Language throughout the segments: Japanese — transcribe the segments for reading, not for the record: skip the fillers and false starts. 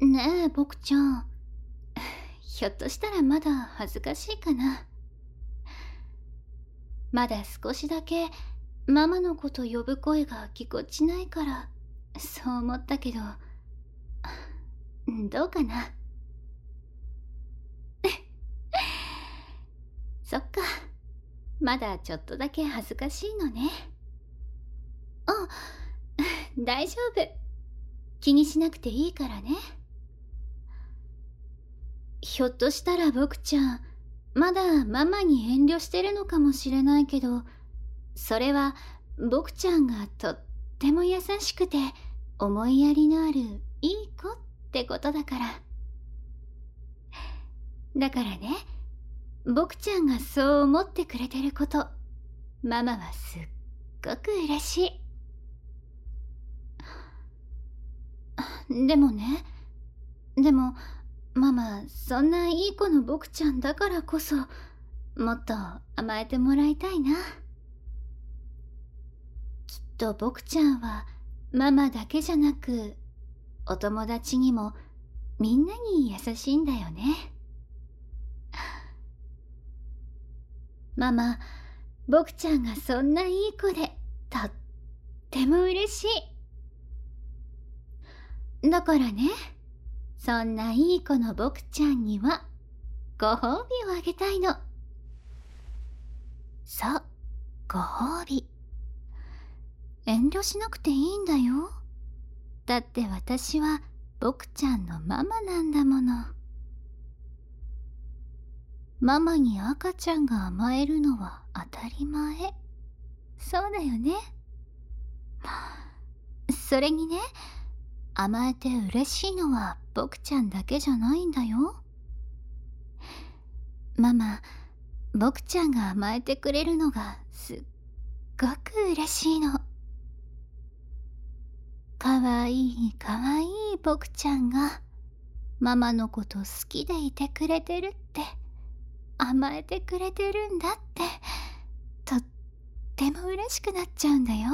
ねえ、僕ちゃん。ひょっとしたらまだ恥ずかしいかな。まだ少しだけママのこと呼ぶ声がぎこちないから、そう思ったけど、どうかな。そっか。まだちょっとだけ恥ずかしいのね。あ、大丈夫。気にしなくていいからね。ひょっとしたら僕ちゃん、まだママに遠慮してるのかもしれないけど、それは僕ちゃんがとっても優しくて思いやりのあるいい子ってことだから。だからね、僕ちゃんがそう思ってくれてること、ママはすっごく嬉しい。でもね、でもママ、そんないい子の僕ちゃんだからこそ、もっと甘えてもらいたいな。きっと僕ちゃんはママだけじゃなく、お友達にもみんなに優しいんだよね。ママ、僕ちゃんがそんないい子でとっても嬉しい。だからね、そんないい子の僕ちゃんにはご褒美をあげたいの。そう、ご褒美。遠慮しなくていいんだよ。だって私は僕ちゃんのママなんだもの。ママに赤ちゃんが甘えるのは当たり前。そうだよね。それにね、甘えて嬉しいのは僕ちゃんだけじゃないんだよ。ママ、僕ちゃんが甘えてくれるのがすっごく嬉しいの。かわいいかわいい僕ちゃんがママのこと好きでいてくれてるって、甘えてくれてるんだって、とっても嬉しくなっちゃうんだよ。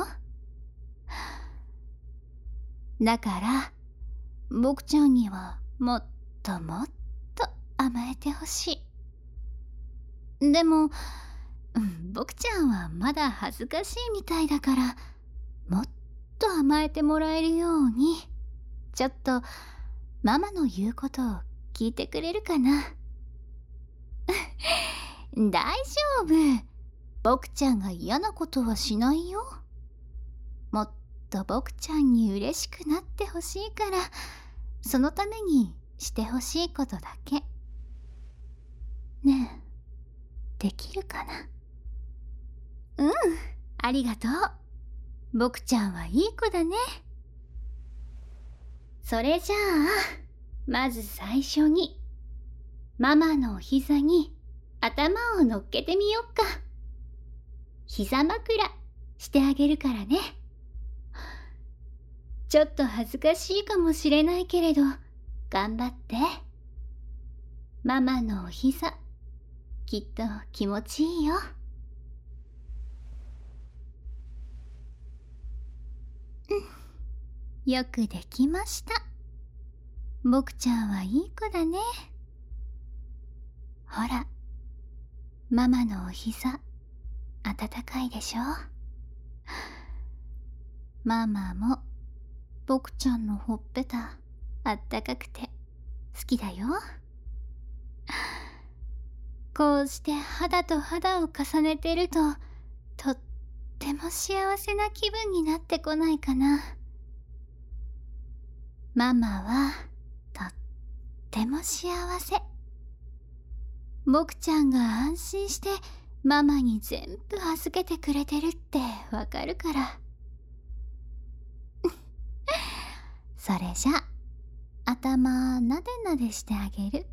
だから僕ちゃんにはもっともっと甘えてほしい。でも、僕ちゃんはまだ恥ずかしいみたいだから、もっと甘えてもらえるように、ちょっとママの言うことを聞いてくれるかな。大丈夫。僕ちゃんが嫌なことはしないよ。もっと僕ちゃんに嬉しくなってほしいから、そのためにしてほしいことだけ。ねえ、できるかな。うん、ありがとう。僕ちゃんはいい子だね。それじゃあ、まず最初にママのお膝に頭を乗っけてみよっか。膝枕してあげるからね。ちょっと恥ずかしいかもしれないけれど、頑張って。ママのお膝、きっと気持ちいいよ。よくできました。僕ちゃんはいい子だね。ほら、ママのお膝、暖かいでしょ。ママも僕ちゃんのほっぺた、あったかくて好きだよ。こうして肌と肌を重ねてると、とっても幸せな気分になってこないかな。ママはとっても幸せ。僕ちゃんが安心してママに全部預けてくれてるってわかるから。それじゃ、頭なでなでしてあげる。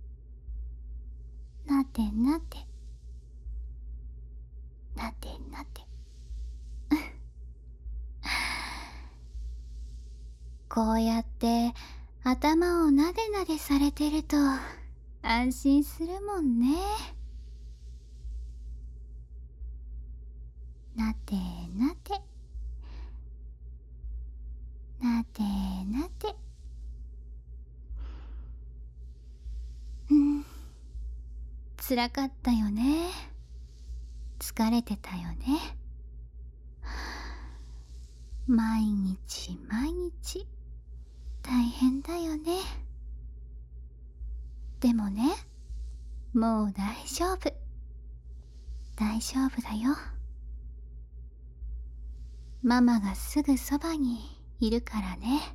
なでなで。なでなで。こうやって頭をなでなでされてると安心するもんね。なでなで。なでなで。 辛かったよね。疲れてたよね。毎日毎日大変だよね。でもね、もう大丈夫。大丈夫だよ。ママがすぐそばにいるからね。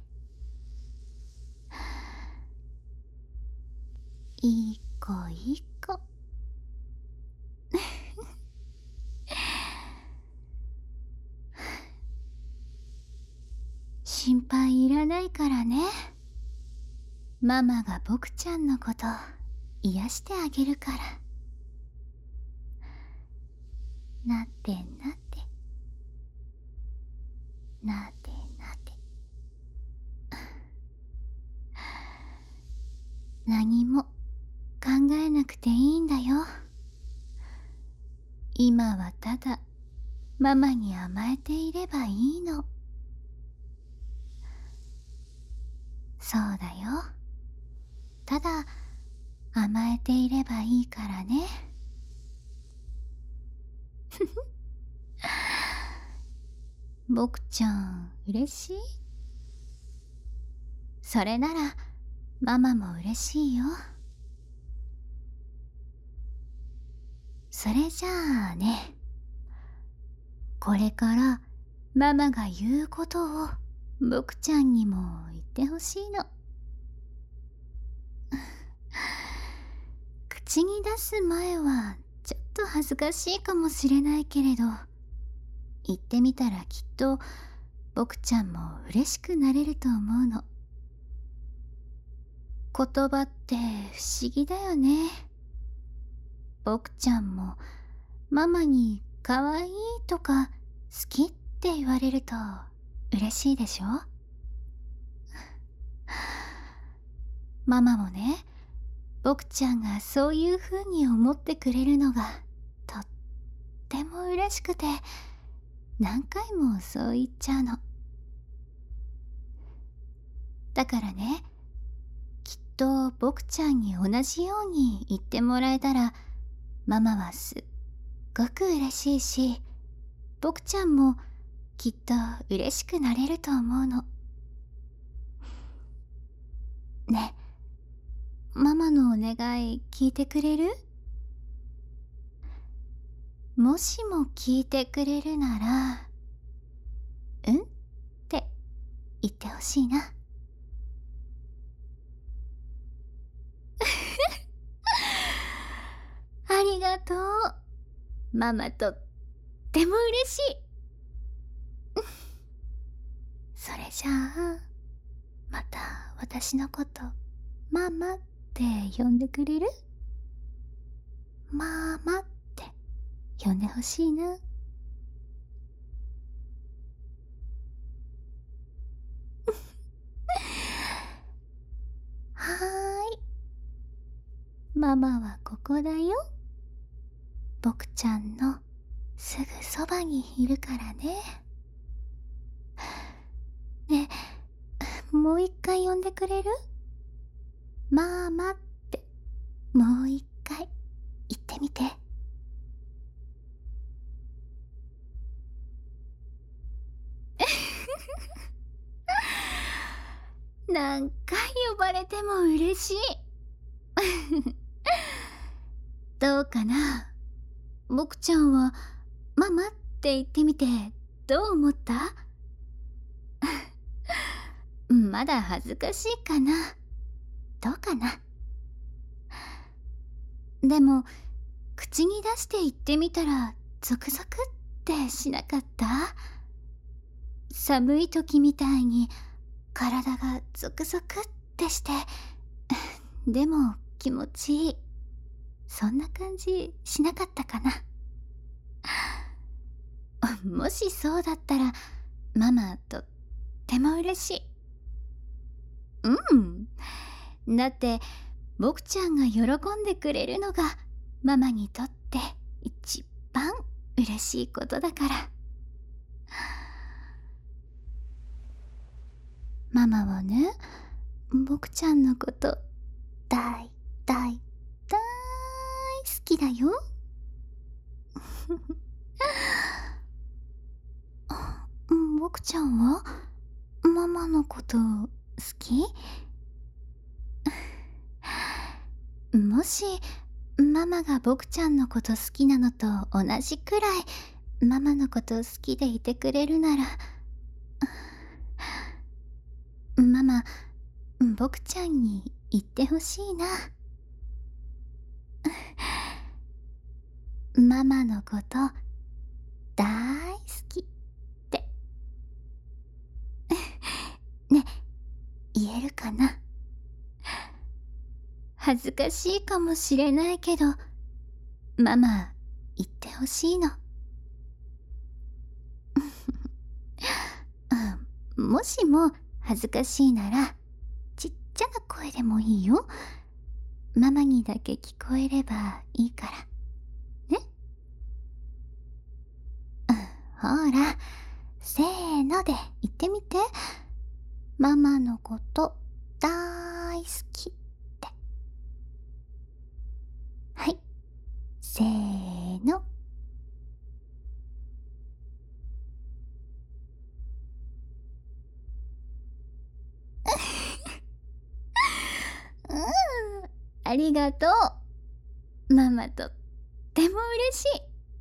いい子いい子。心配いらないからね。ママが僕ちゃんのこと癒してあげるから。なってなってなってなって。何も考えなくていいんだよ。今はただママに甘えていればいいの。そうだよ。ただ甘えていればいいからね。僕ちゃん嬉しい？それならママも嬉しいよ。それじゃあね、これからママが言うことを僕ちゃんにも言ってほしいの。口に出す前はちょっと恥ずかしいかもしれないけれど、言ってみたらきっと僕ちゃんも嬉しくなれると思うの。言葉って不思議だよね。僕ちゃんもママに可愛いとか好きって言われると嬉しいでしょ？ママもね、僕ちゃんがそういう風に思ってくれるのがとっても嬉しくて、何回もそう言っちゃうの。だからね、きっと僕ちゃんに同じように言ってもらえたら、ママはすっごく嬉しいし、僕ちゃんもきっと嬉しくなれると思うの。ね、ママのお願い聞いてくれる？もしも聞いてくれるなら、うんって言ってほしいな。ありがとう。ママとっても嬉しい。それじゃあ、また私のことママって呼んでくれる？ママって呼んでほしいな。はーい。ママはここだよ。僕ちゃんのすぐそばにいるからね。ねえ、もう一回呼んでくれる？ママってもう一回言ってみて。何回呼ばれても嬉しい。どうかな？僕ちゃんはママって言ってみてどう思った？まだ恥ずかしいかな？どうかな？でも口に出して言ってみたらゾクゾクってしなかった？寒い時みたいに体がゾクゾクってして、でも気持ちいい。そんな感じしなかったかな？もしそうだったらママとっても嬉しい。うん。だって僕ちゃんが喜んでくれるのがママにとって一番嬉しいことだから。ママはね、僕ちゃんのこと大大大好きだよ。僕ちゃんはママのこと好き？もしママが僕ちゃんのこと好きなのと同じくらいママのこと好きでいてくれるなら、ママ、僕ちゃんに言ってほしいな。ママのこと大好きって。ね、言えるかな？恥ずかしいかもしれないけど、ママ言ってほしいの。もしも恥ずかしいならちっちゃな声でもいいよ。ママにだけ聞こえればいいからね。ほら、せーので言ってみて。ママのこと大好きって。はい、せーの。ありがとう。ママとっても嬉しい。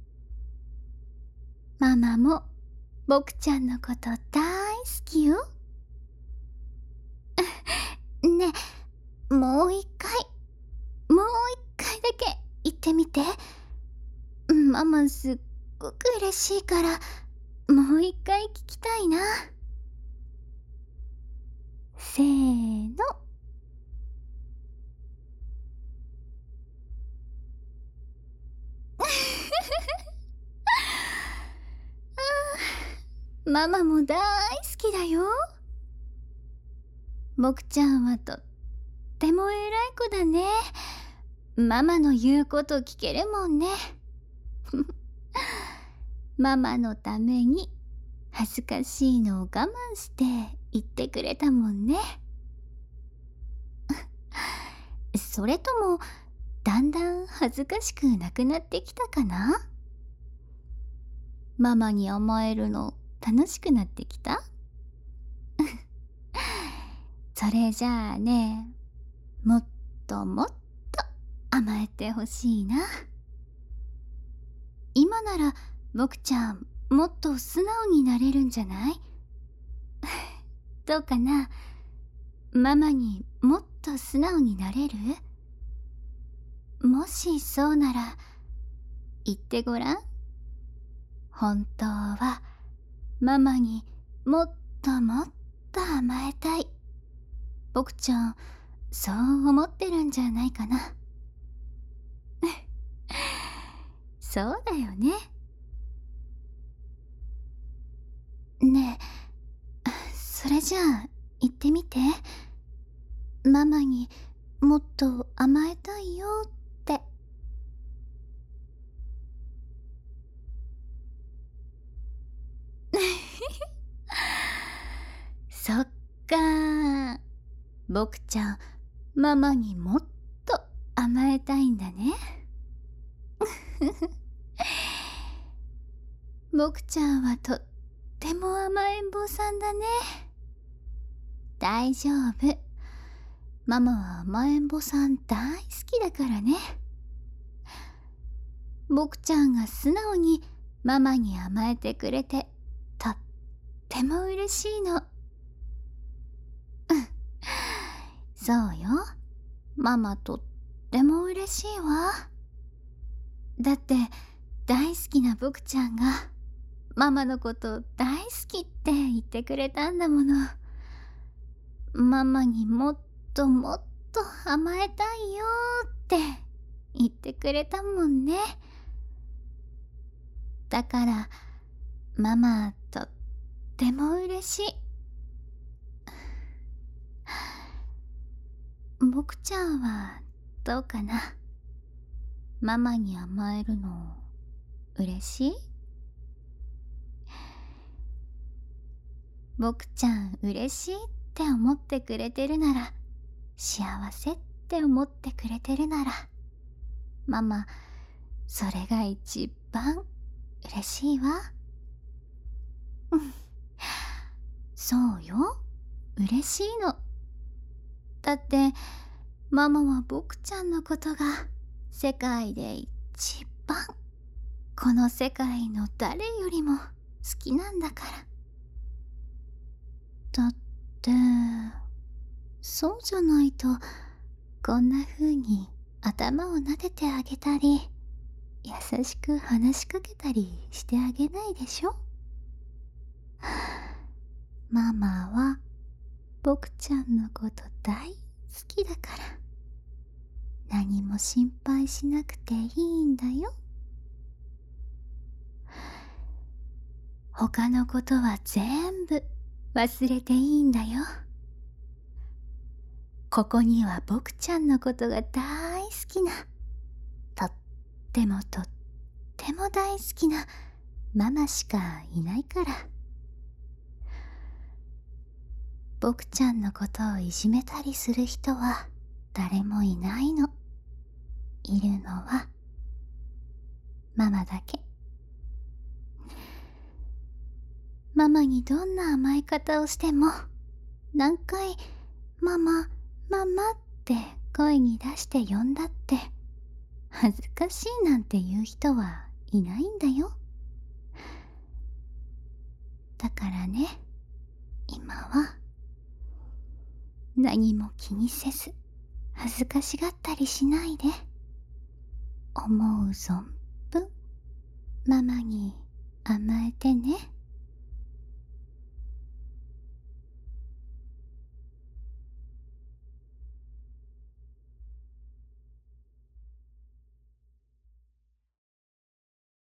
ママも僕ちゃんのこと大好きよ。ねえ、もう一回だけ言ってみて。ママすっごく嬉しいから、もう一回聞きたいな。せーの。ママも大好きだよ。僕ちゃんはとっても偉い子だね。ママの言うこと聞けるもんね。ママのために恥ずかしいのを我慢して言ってくれたもんね。それともだんだん恥ずかしくなくなってきたかな？ママに甘えるの楽しくなってきた？それじゃあね、もっともっと甘えてほしいな。今なら僕ちゃんもっと素直になれるんじゃない？どうかな？ママにもっと素直になれる？もしそうなら言ってごらん。本当はママにもっともっと甘えたい。僕ちゃんそう思ってるんじゃないかな。そうだよね。ねえ、それじゃあ言ってみて。ママにもっと甘えたいよって。そっかー。僕ちゃんママにもっと甘えたいんだね。僕ちゃんはとっても甘えん坊さんだね。大丈夫。ママは甘えん坊さん大好きだからね。僕ちゃんが素直にママに甘えてくれてとっても嬉しいの。そうよ。ママとっても嬉しいわ。だって大好きな僕ちゃんがママのこと大好きって言ってくれたんだもの。ママにもっともっと甘えたいよって言ってくれたもんね。だからママとっても嬉しい。僕ちゃんはどうかな？ママに甘えるの嬉しい？僕ちゃん嬉しいって思ってくれてるなら、幸せって思ってくれてるなら、ママそれが一番嬉しいわ。うん、そうよ、嬉しいの。だってママは僕ちゃんのことが世界で一番、この世界の誰よりも好きなんだから。だってそうじゃないと、こんな風に頭を撫でてあげたり、優しく話しかけたりしてあげないでしょ。ママは僕ちゃんのこと大好きだから、何も心配しなくていいんだよ。他のことは全部忘れていいんだよ。ここには僕ちゃんのことが大好きな、とってもとっても大好きなママしかいないから。僕ちゃんのことをいじめたりする人は誰もいないの。いるのはママだけ。ママにどんな甘え方をしても、何回ママママって声に出して呼んだって、恥ずかしいなんて言う人はいないんだよ。だからね、今は何も気にせず、恥ずかしがったりしないで、思う存分ママに甘えてね。